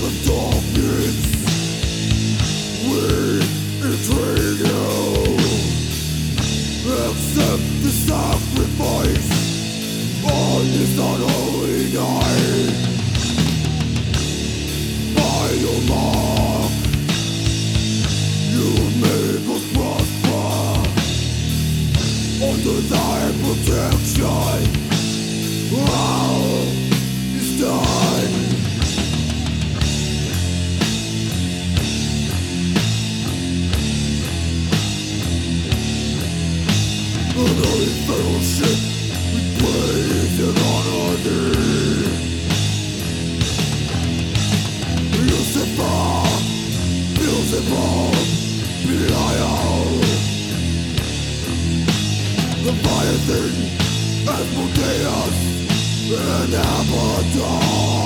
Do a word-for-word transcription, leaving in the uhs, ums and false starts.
darkness, we betray you. Accept the sacrifice on this unholy night. By your mark, you make us prosper. Under thy protection, all is done. Holy fellowship, we praise and honor thee. Lucifer, Beelzebub, Belial, Leviathan, Asmodeus, and Abaddon.